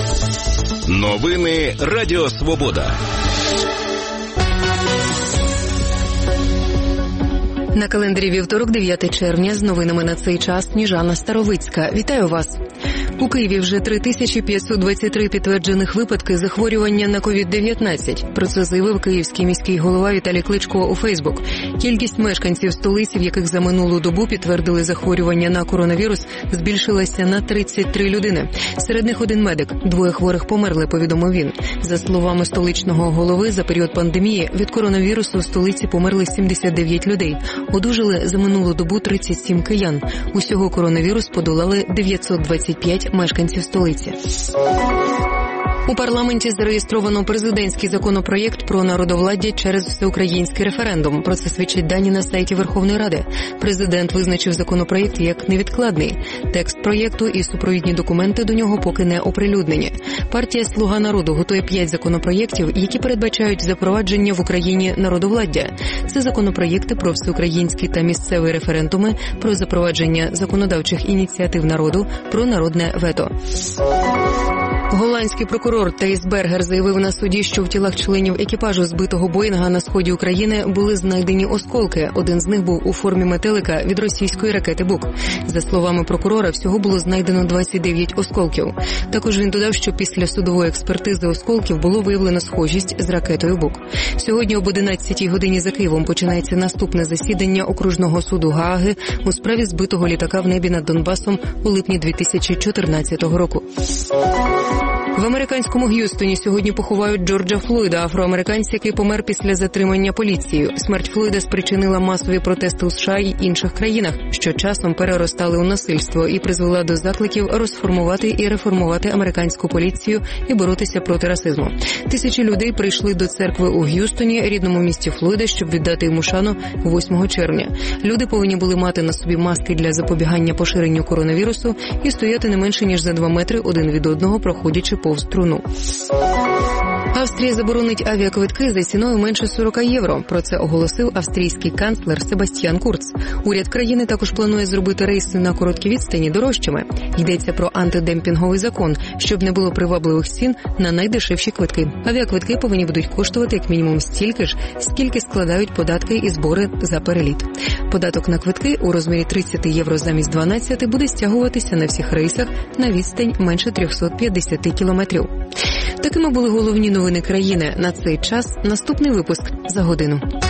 Новини Радіо Свобода. На календарі вівторок, 9 червня, з новинами на цей час Сніжана Старовицька. Вітаю вас! У Києві вже 3523 підтверджених випадки захворювання на COVID-19. Про це заявив київський міський голова Віталій Кличко у Фейсбук. Кількість мешканців столиці, в яких за минулу добу підтвердили захворювання на коронавірус, збільшилася на 33 людини. Серед них один медик. 2 хворих померли, повідомив він. За словами столичного голови, за період пандемії від коронавірусу в столиці померли 79 людей. Одужали за минулу добу 37 киян. Усього коронавірус подолали 925 мешканців столиці. У парламенті зареєстровано президентський законопроєкт про народовладдя через всеукраїнський референдум. Про це свідчать дані на сайті Верховної Ради. Президент визначив законопроєкт як невідкладний. Текст проєкту і супровідні документи до нього поки не оприлюднені. Партія «Слуга народу» готує 5 законопроєктів, які передбачають запровадження в Україні народовладдя. Це законопроєкти про всеукраїнські та місцеві референдуми, про запровадження законодавчих ініціатив народу, про народне вето. Голландський прокурор Тейс Бергер заявив на суді, що в тілах членів екіпажу збитого Боїнга на сході України були знайдені осколки. Один з них був у формі метелика від російської ракети «Бук». За словами прокурора, всього було знайдено 29 осколків. Також він додав, що після судової експертизи осколків було виявлено схожість з ракетою «Бук». Сьогодні об 11-й годині за Києвом починається наступне засідання окружного суду Гааги у справі збитого літака в небі над Донбасом у липні 2014 року. В американському Г'юстоні сьогодні поховають Джорджа Флойда, афроамериканця, який помер після затримання поліцією. Смерть Флойда спричинила масові протести у США й інших країнах, що часом переростали у насильство і призвела до закликів розформувати і реформувати американську поліцію і боротися проти расизму. Тисячі людей прийшли до церкви у Г'юстоні, рідному місті Флойда, щоб віддати йому шану 8 червня. Люди повинні були мати на собі маски для запобігання поширенню коронавірусу і стояти не менше, ніж за 2 метри один від одного, проходячи повз труну. Австрія заборонить авіаквитки за ціною менше 40 євро. Про це оголосив австрійський канцлер Себастьян Курц. Уряд країни також планує зробити рейси на короткі відстані дорожчими. Йдеться про антидемпінговий закон, щоб не було привабливих цін на найдешевші квитки. Авіаквитки повинні будуть коштувати як мінімум стільки ж, скільки складають податки і збори за переліт. Податок на квитки у розмірі 30 євро замість 12 буде стягуватися на всіх рейсах на відстань менше 350 кілометрів. Такими були головні новини країни. На цей час наступний випуск за годину.